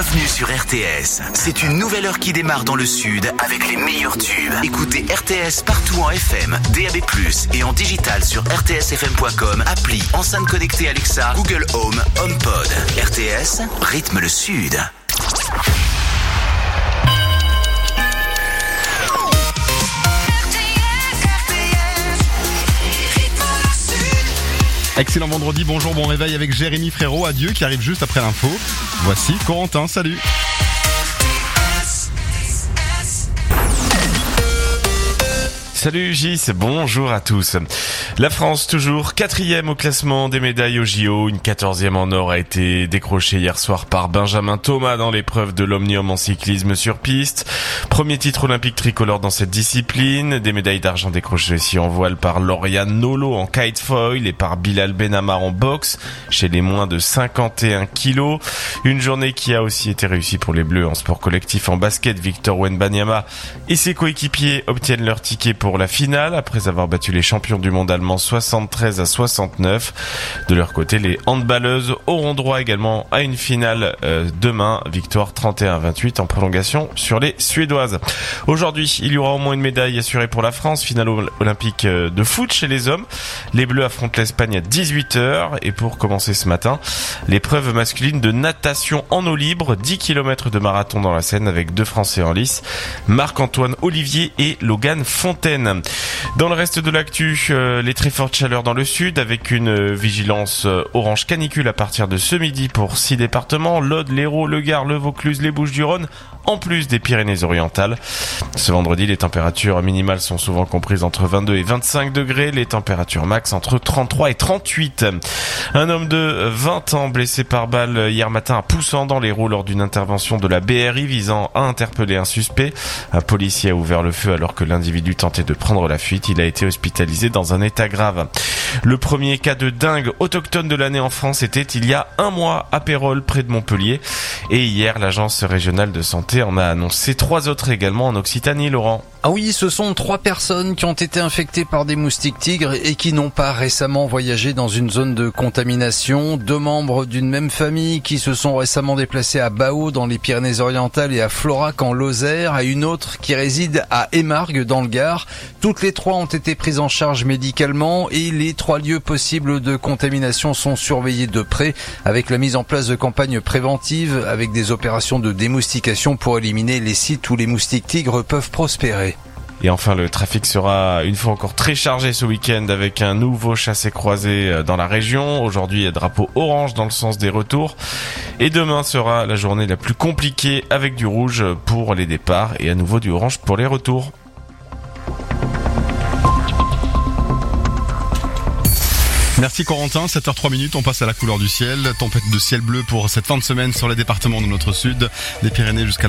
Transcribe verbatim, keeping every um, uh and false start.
Bienvenue sur R T S. C'est une nouvelle heure qui démarre dans le sud avec les meilleurs tubes. Écoutez R T S partout en F M, D A B plus, et en digital sur r t s f m point com, appli, enceinte connectée Alexa, Google Home, HomePod. R T S, rythme le sud. Excellent vendredi, bonjour, bon réveil avec Jérémy Frérot, adieu, qui arrive juste après l'info. Voici Corentin, salut. Salut Gis, bonjour à tous. La France toujours quatrième au classement des médailles au J O. Une quatorzième en or a été décrochée hier soir par Benjamin Thomas dans l'épreuve de l'omnium en cyclisme sur piste. Premier titre olympique tricolore dans cette discipline. Des médailles d'argent décrochées aussi en voile par Lauriane Nolo en kitefoil et par Bilal Benamar en boxe chez les moins de cinquante et un kilos. Une journée qui a aussi été réussie pour les Bleus en sport collectif en basket. Victor Wembanyama et ses coéquipiers obtiennent leur ticket pour la finale après avoir battu les champions du monde allemands soixante-treize à soixante-neuf. De leur côté, les handballeuses auront droit également à une finale euh, demain, victoire trente et un à vingt-huit en prolongation sur les Suédoises. Aujourd'hui, il y aura au moins une médaille assurée pour la France, finale olympique de foot chez les hommes. Les Bleus affrontent l'Espagne à dix-huit heures et pour commencer ce matin, l'épreuve masculine de natation en eau libre, dix kilomètres de marathon dans la Seine avec deux Français en lice, Marc-Antoine Olivier et Logan Fontaine. Dans le reste de l'actu, euh, les très fortes chaleurs dans le sud avec une vigilance euh, orange canicule à partir de ce midi pour six départements, l'Aude, l'Hérault, le Gard, le Vaucluse, les Bouches-du-Rhône, en plus des Pyrénées-Orientales. Ce vendredi, les températures minimales sont souvent comprises entre vingt-deux et vingt-cinq degrés, les températures max entre trente-trois et trente-huit. Un homme de vingt ans blessé par balle hier matin à Poussan dans l'Hérault lors d'une intervention de la B R I visant à interpeller un suspect. Un policier a ouvert le feu alors que l'individu tentait de prendre la fuite. Il a été hospitalisé dans un état grave. Le premier cas de dingue autochtone de l'année en France était il y a un mois à Pérols, près de Montpellier. Et hier, l'agence régionale de santé en a annoncé trois autres également en Occitanie, Laurent. Ah oui, ce sont trois personnes qui ont été infectées par des moustiques tigres et qui n'ont pas récemment voyagé dans une zone de contamination. Deux membres d'une même famille qui se sont récemment déplacés à Baau dans les Pyrénées-Orientales et à Florac en Lozère, et une autre qui réside à Émargues dans le Gard. Toutes les trois ont été prises en charge médicalement et les trois lieux possibles de contamination sont surveillés de près avec la mise en place de campagnes préventives avec des opérations de démoustication pour éliminer les sites où les moustiques tigres peuvent prospérer. Et enfin, le trafic sera une fois encore très chargé ce week-end avec un nouveau chassé-croisé dans la région. Aujourd'hui, drapeau orange dans le sens des retours. Et demain sera la journée la plus compliquée avec du rouge pour les départs et à nouveau du orange pour les retours. Merci Corentin, sept heures trois minutes, on passe à la couleur du ciel. Tempête de ciel bleu pour cette fin de semaine sur les départements de notre sud, des Pyrénées jusqu'à